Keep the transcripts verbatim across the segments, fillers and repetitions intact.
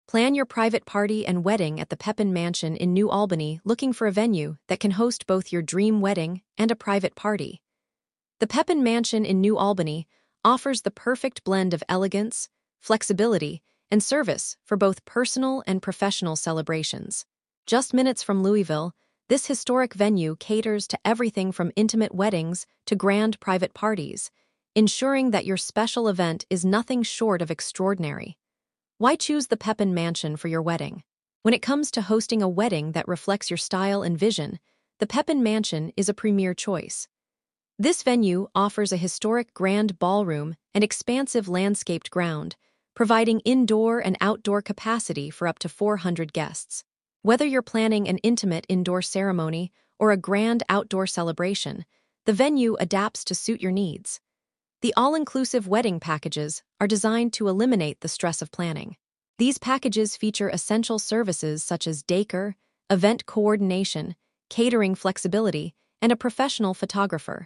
Plan your private party and wedding at the Pepin Mansion in New Albany, looking for a venue that can host both your dream wedding and a private party. The Pepin Mansion in New Albany offers the perfect blend of elegance, flexibility, and service for both personal and professional celebrations. Just minutes from Louisville, this historic venue caters to everything from intimate weddings to grand private parties, ensuring that your special event is nothing short of extraordinary. Why choose the Pepin Mansion for your wedding? When it comes to hosting a wedding that reflects your style and vision, the Pepin Mansion is a premier choice. This venue offers a historic grand ballroom and expansive landscaped ground, providing indoor and outdoor capacity for up to four hundred guests. Whether you're planning an intimate indoor ceremony or a grand outdoor celebration, the venue adapts to suit your needs. The all-inclusive wedding packages are designed to eliminate the stress of planning. These packages feature essential services such as daycare, event coordination, catering flexibility, and a professional photographer.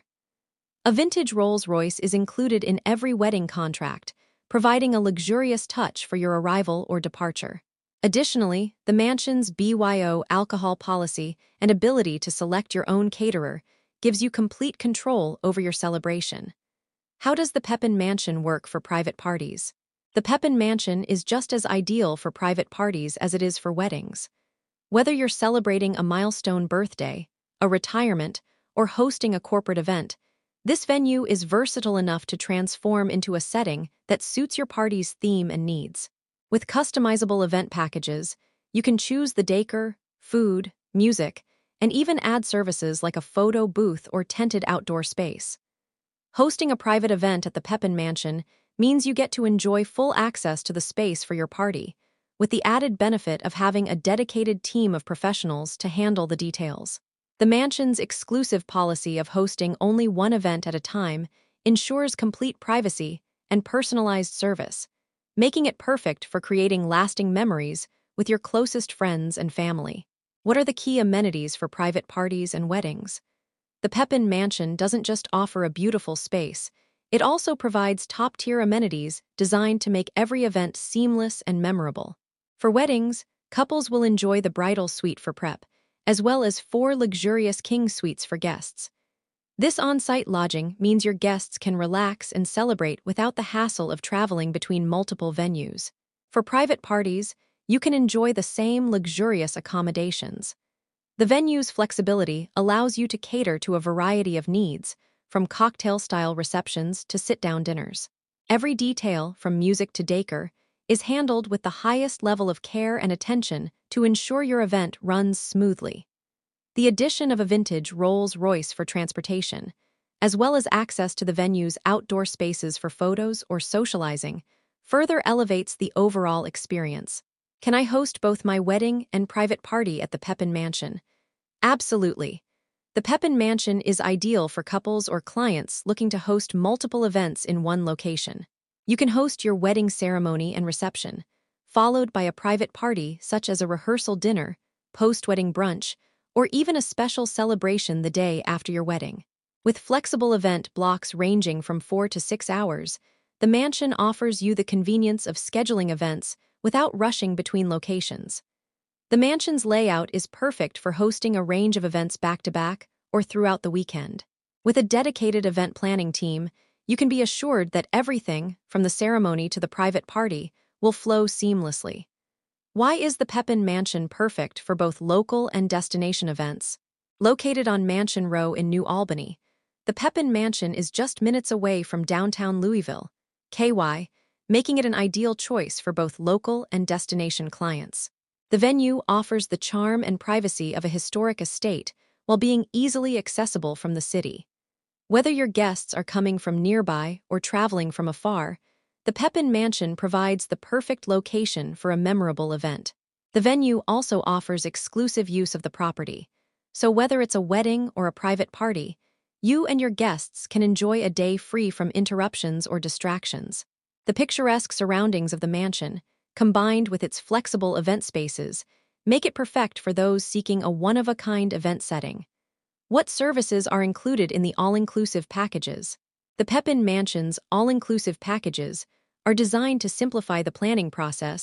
A vintage Rolls-Royce is included in every wedding contract, providing a luxurious touch for your arrival or departure. Additionally, the mansion's B Y O alcohol policy and ability to select your own caterer gives you complete control over your celebration. How does the Pepin Mansion work for private parties? The Pepin Mansion is just as ideal for private parties as it is for weddings. Whether you're celebrating a milestone birthday, a retirement, or hosting a corporate event, this venue is versatile enough to transform into a setting that suits your party's theme and needs. With customizable event packages, you can choose the decor, food, music, and even add services like a photo booth or tented outdoor space. Hosting a private event at the Pepin Mansion means you get to enjoy full access to the space for your party, with the added benefit of having a dedicated team of professionals to handle the details. The mansion's exclusive policy of hosting only one event at a time ensures complete privacy and personalized service, making it perfect for creating lasting memories with your closest friends and family. What are the key amenities for private parties and weddings? The Pepin Mansion doesn't just offer a beautiful space, it also provides top-tier amenities designed to make every event seamless and memorable. For weddings, couples will enjoy the bridal suite for prep, as well as four luxurious king suites for guests. This on-site lodging means your guests can relax and celebrate without the hassle of traveling between multiple venues. For private parties, you can enjoy the same luxurious accommodations. The venue's flexibility allows you to cater to a variety of needs, from cocktail-style receptions to sit-down dinners. Every detail, from music to decor, is handled with the highest level of care and attention to ensure your event runs smoothly. The addition of a vintage Rolls-Royce for transportation, as well as access to the venue's outdoor spaces for photos or socializing, further elevates the overall experience. Can I host both my wedding and private party at the Pepin Mansion? Absolutely. The Pepin Mansion is ideal for couples or clients looking to host multiple events in one location. You can host your wedding ceremony and reception, followed by a private party such as a rehearsal dinner, post-wedding brunch, or even a special celebration the day after your wedding. With flexible event blocks ranging from four to six hours, the mansion offers you the convenience of scheduling events without rushing between locations. The mansion's layout is perfect for hosting a range of events back-to-back or throughout the weekend. With a dedicated event planning team, you can be assured that everything, from the ceremony to the private party, will flow seamlessly. Why is the Pepin Mansion perfect for both local and destination events? Located on Mansion Row in New Albany, the Pepin Mansion is just minutes away from downtown Louisville, K Y, making it an ideal choice for both local and destination clients. The venue offers the charm and privacy of a historic estate while being easily accessible from the city. Whether your guests are coming from nearby or traveling from afar, the Pepin Mansion provides the perfect location for a memorable event. The venue also offers exclusive use of the property, so whether it's a wedding or a private party, you and your guests can enjoy a day free from interruptions or distractions. The picturesque surroundings of the mansion, combined with its flexible event spaces, make it perfect for those seeking a one-of-a-kind event setting. What services are included in the all-inclusive packages? The Pepin Mansion's all-inclusive packages are designed to simplify the planning process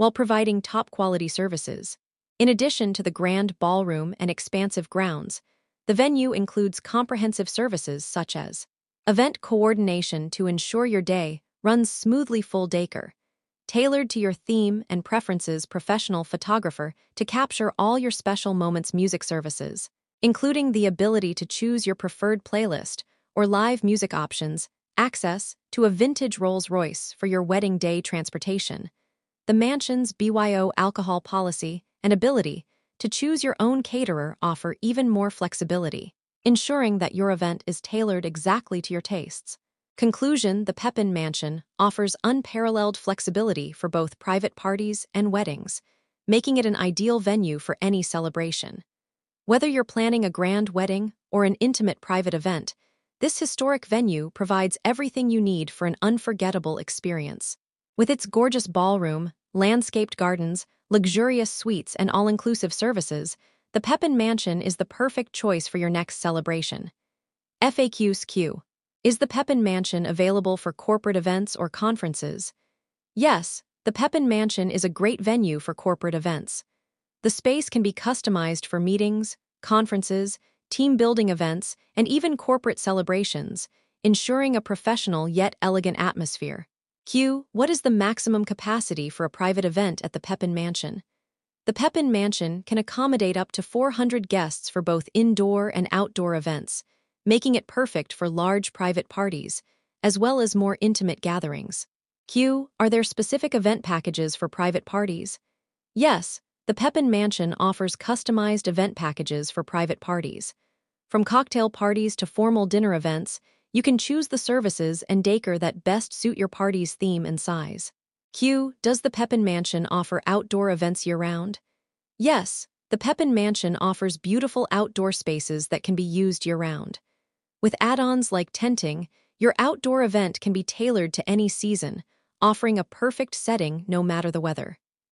while providing top-quality services. In addition to the grand ballroom and expansive grounds, the venue includes comprehensive services such as event coordination to ensure your day runs smoothly, full decor, tailored to your theme and preferences, professional photographer to capture all your special moments, music services, including the ability to choose your preferred playlist or live music options, access to a vintage Rolls-Royce for your wedding day transportation, the mansion's B Y O alcohol policy, and ability to choose your own caterer offer even more flexibility, ensuring that your event is tailored exactly to your tastes. Conclusion: the Pepin Mansion offers unparalleled flexibility for both private parties and weddings, making it an ideal venue for any celebration. Whether you're planning a grand wedding or an intimate private event, this historic venue provides everything you need for an unforgettable experience. With its gorgeous ballroom, landscaped gardens, luxurious suites, and all-inclusive services, the Pepin Mansion is the perfect choice for your next celebration. F A Qs Q. Is the Pepin Mansion available for corporate events or conferences? Yes, the Pepin Mansion is a great venue for corporate events. The space can be customized for meetings, conferences, team-building events, and even corporate celebrations, ensuring a professional yet elegant atmosphere. Q. What is the maximum capacity for a private event at the Pepin Mansion? The Pepin Mansion can accommodate up to four hundred guests for both indoor and outdoor events, making it perfect for large private parties, as well as more intimate gatherings. Q. Are there specific event packages for private parties? Yes, the Pepin Mansion offers customized event packages for private parties. From cocktail parties to formal dinner events, you can choose the services and decor that best suit your party's theme and size. Q. Does the Pepin Mansion offer outdoor events year-round? Yes, the Pepin Mansion offers beautiful outdoor spaces that can be used year-round. With add-ons like tenting, your outdoor event can be tailored to any season, offering a perfect setting no matter the weather.